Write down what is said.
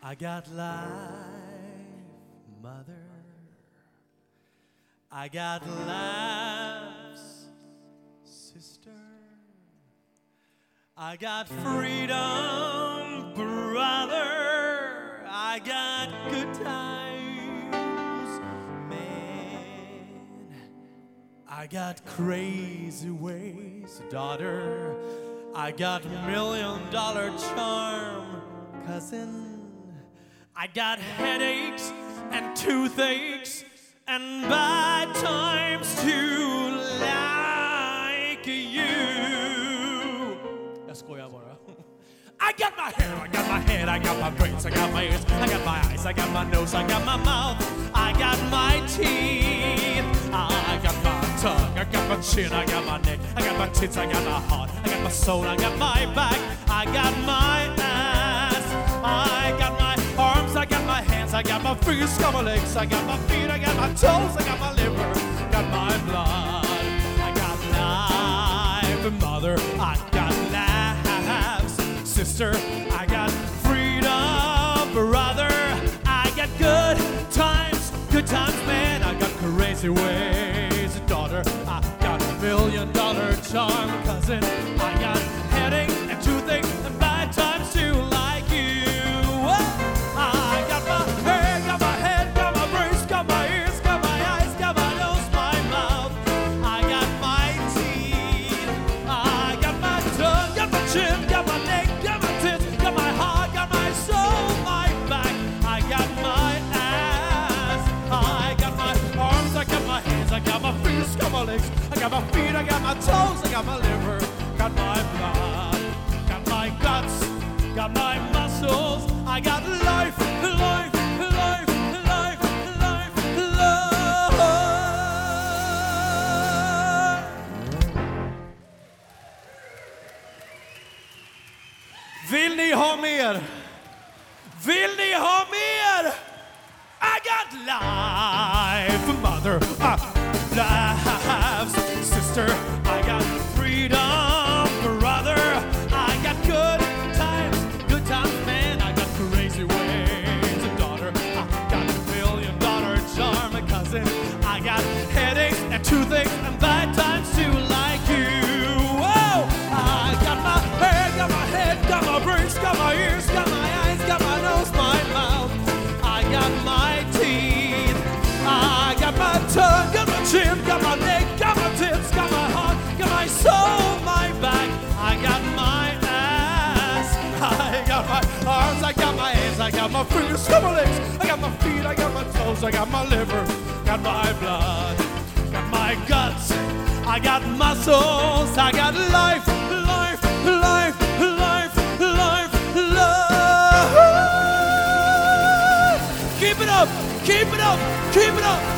I got life, mother. I got laughs, sister. I got freedom, brother. I got good times, man. I got crazy ways, daughter. I got $1,000,000 charm, cousin. I got headaches and toothaches and bad times too, like you. Jag skojar bara. I got my hair, I got my head, I got my brains, I got my ears, I got my eyes, I got my nose, I got my mouth, I got my teeth, I got my tongue, I got my chin, I got my neck, I got my tits, I got my heart, I got my soul, I got my back, I got my ass, I got my arms, I got my hands, I got my fingers, got my legs, I got my feet, I got my toes, I got my liver, got my blood, I got life, mother, I got laughs, sister, I got freedom, brother, I got good times, man, I got crazy ways, daughter, I got $1,000,000 charm, cousin, I got headache and toothache and bad times too, like you. I got my hair, got my head, got my brains, got my ears, got my eyes, got my nose, my mouth, I got my teeth, I got my tongue, got my chin, got my neck, got my tits, got my heart, got my soul, my back, I got my ass, I got my arms, I got my hands, I got my fingers, got my legs, I got my feet, I got my toes, I got my liver, got my blood, got my guts, got my muscles, I got life, life, life, life, life, love. Vill ni ha mer? Vill ni ha mer? I got life, mother, laughs, sister, I got freedom, brother, I got good times, man, I got crazy ways, daughter, I got $1,000,000 charm, cousin, I got headaches and toothaches and bad times too, like you. Whoa! I got my hair, got my head, got my brains, got my ears, got my eyes, got my nose, my mouth, I got my teeth, I got my tongue, got my chin, got my neck, got my tits, got my heart, got my soul, my back, I got my ass, I got my arms, I got my hands, I got my fingers, got my legs, I got my feet, I got my toes, I got my liver, got my blood, got my guts, I got muscles, I got life, life, life, life, life, love. Keep it up, keep it up, keep it up.